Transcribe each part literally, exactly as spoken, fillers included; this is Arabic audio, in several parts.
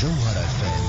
جوهر فام.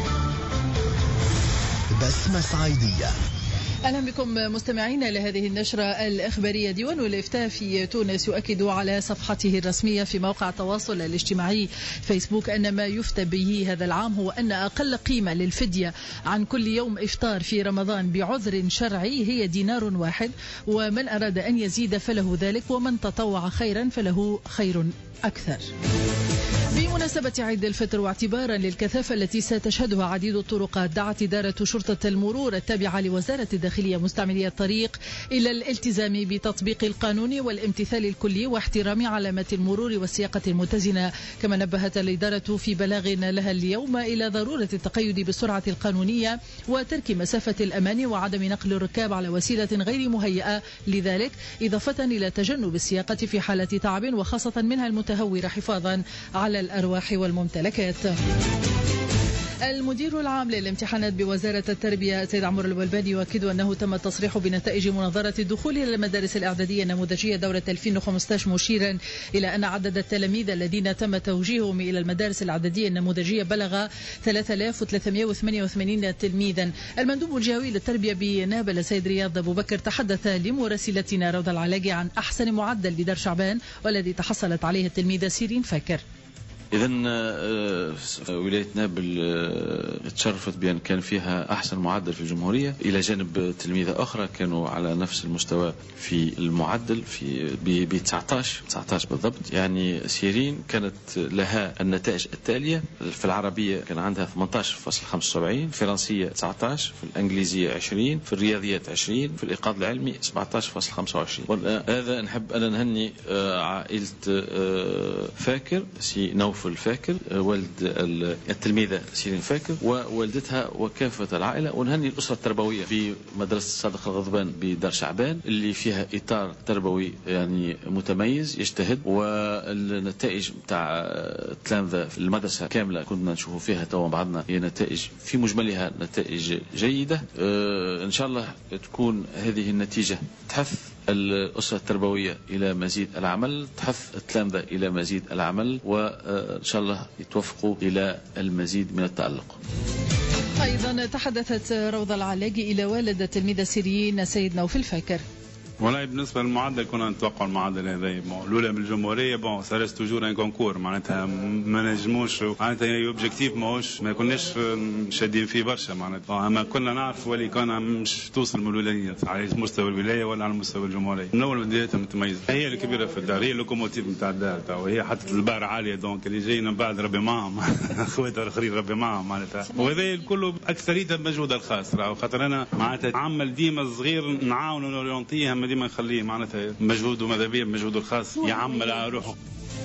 بسمة صعيدية. أهلا بكم مستمعين لهذه النشرة الإخبارية. ديوان الإفتاء في تونس يؤكد على صفحته الرسمية في موقع التواصل الاجتماعي فيسبوك أن ما يفتى به هذا العام هو أن أقل قيمة للفدية عن كل يوم إفطار في رمضان بعذر شرعي هي دينار واحد، ومن أراد أن يزيد فله ذلك، ومن تطوع خيرا فله خير أكثر. بمناسبة عيد الفطر واعتبارا للكثافة التي ستشهدها عديد الطرقات، دعت إدارة شرطة المرور التابعة لوزارة الداخلية مستعملي الطريق إلى الالتزام بتطبيق القانون والامتثال الكلي واحترام علامات المرور والسياقة المتزنة. كما نبهت الإدارة في بلاغ لها اليوم إلى ضرورة التقيد بالسرعة القانونية وترك مسافة الأمان وعدم نقل الركاب على وسيلة غير مهيئة لذلك، إضافة إلى تجنب السياقة في حالة تعب وخاصة منها المتهور حفاظا على الأرواح والممتلكات. المدير العام للامتحانات بوزارة التربية سيد عمرو البلباني يؤكد أنه تم التصريح بنتائج مناظرة الدخول إلى المدارس الإعدادية النموذجية دورة ألفين وخمسة عشر، مشيرا إلى أن عدد التلاميذ الذين تم توجيههم إلى المدارس الإعدادية النموذجية بلغ ثلاثة آلاف وثلاثمائة وثمانية وثمانين تلميذا. المندوب الجهوي للتربية بنابل السيد رياض أبو بكر تحدث لمراسلتنا روضة العلاقي عن أحسن معدل بدار شعبان والذي تحصلت عليه التلميذة سيرين فاكر. إذن ولاية نابل تشرفت بأن كان فيها أحسن معدل في الجمهورية، إلى جانب تلميذة أخرى كانوا على نفس المستوى في المعدل في ب تسعطاش بالضبط. يعني سيرين كانت لها النتائج التالية: في العربية كان عندها ثمانية عشر فاصلة خمسة وسبعين، في الفرنسية تسعة عشر، في الإنجليزية عشرين، في الرياضيات عشرين، في الإيقاظ العلمي سبعة عشر فاصلة خمسة وعشرين. هذا نحب أن نهني عائلة فاكر سي نوف الفاكر، والد التلميذة سيرين فاكر ووالدتها وكافة العائلة، ونهني الأسرة التربوية في مدرسة صادق الغضبان بدار شعبان اللي فيها إطار تربوي يعني متميز يجتهد، والنتائج بتاع التلامذة في المدرسة كاملة كنا نشوفوا فيها توا بعضنا هي نتائج في مجملها نتائج جيدة. إن شاء الله تكون هذه النتيجة تحث الأسرة التربوية إلى مزيد العمل، تحث التلامذة إلى مزيد العمل، وإن شاء الله يتوفقوا إلى المزيد من التألق. أيضا تحدثت روضة العلاقي إلى والدة التلميذة سيرين سيد نوف الفاكر. والله بالنسبه للمعدل كنا نتوقع المعدل هذا الاولى بالجمهوريه بون سارس توجور ان كونكور، معناتها ما نجموش معناتها اوبجيكتيف ماهوش ما كناش شادين فيه برشا، معناتها اما كنا نعرف ولي كان مش توصل من الولايات على مستوى الولايه ولا على مستوى الجمهوريه. من اول بدايتها متميزه، هي الكبيره في الدار، هي اللوكوموتيف نتاع الدار، وهي حطت البار عاليه، دونك اللي جايين من بعد ربي معهم اخواتها الاخرين ربي معهم معناتها، وهذا كله اكثريتها بمجهود الخاص، خاطر انا معناتها عمل ديما صغير نعاونوا نورينتيه ديما نخليه معناتها مجهوده ماذا بيه بمجهوده الخاص يعمل على روحه.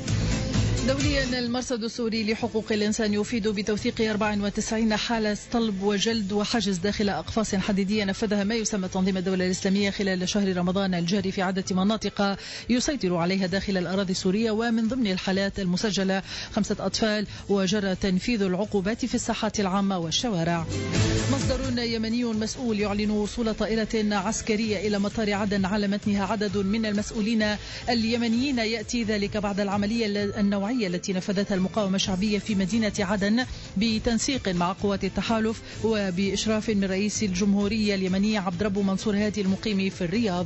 دوليا المرصد السوري لحقوق الإنسان يفيد بتوثيق أربعة وتسعين حالة طلب وجلد وحجز داخل أقفاص حديدية نفذها ما يسمى تنظيم الدولة الإسلامية خلال شهر رمضان الجاري في عدة مناطق يسيطر عليها داخل الأراضي السورية، ومن ضمن الحالات المسجلة خمسة أطفال، وجرى تنفيذ العقوبات في الساحات العامة والشوارع. مصدر يمني مسؤول يعلن وصول طائرة عسكرية إلى مطار عدن على متنها عدد من المسؤولين اليمنيين، يأتي ذلك بعد العملية النوعية التي نفذتها المقاومة الشعبية في مدينة عدن بتنسيق مع قوات التحالف وبإشراف من رئيس الجمهورية اليمنية عبد ربه منصور هادي المقيم في الرياض.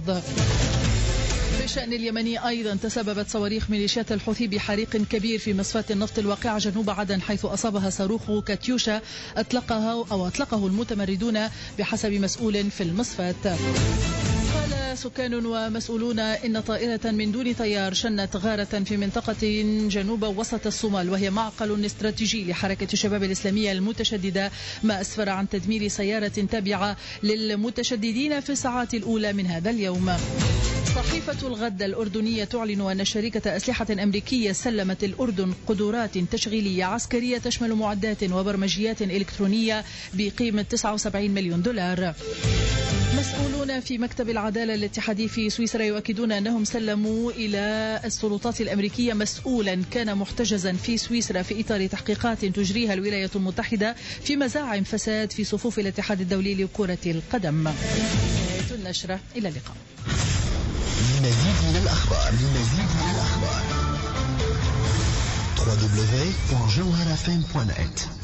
بشأن اليمني أيضا تسببت صواريخ ميليشيات الحوثي بحريق كبير في مصفاة النفط الواقعة جنوب عدن، حيث أصابها صاروخ كاتيوشا أطلقها أو أطلقه المتمردون بحسب مسؤول في المصفاة. قال سكان ومسؤولون إن طائرة من دون طيار شنت غارة في منطقة جنوب وسط الصومال، وهي معقل استراتيجي لحركة الشباب الإسلامية المتشددة، ما أسفر عن تدمير سيارة تابعة للمتشددين في الساعات الأولى من هذا اليوم. صحيفة الغد الأردنية تعلن أن شركة أسلحة أمريكية سلمت الأردن قدرات تشغيلية عسكرية تشمل معدات وبرمجيات إلكترونية بقيمة تسعة وسبعين مليون دولار. مسؤولون في مكتب العدالة الاتحادي في سويسرا يؤكدون أنهم سلموا إلى السلطات الأمريكية مسؤولا كان محتجزا في سويسرا في إطار تحقيقات تجريها الولايات المتحدة في مزاعم فساد في صفوف الاتحاد الدولي لكرة القدم. نهاية النشرة، إلى اللقاء. لمزيد من الأخبار لمزيد من الأخبار دبليو دبليو دبليو دوت جوهر اف ام دوت نت